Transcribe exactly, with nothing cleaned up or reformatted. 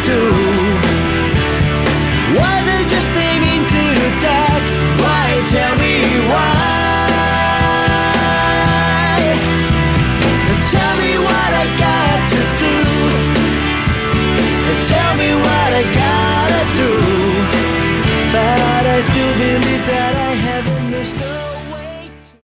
do? Was I just aiming to the dark? Why, tell me why? Tell me what I got to do. Tell me what I gotta do. But I still believe that I have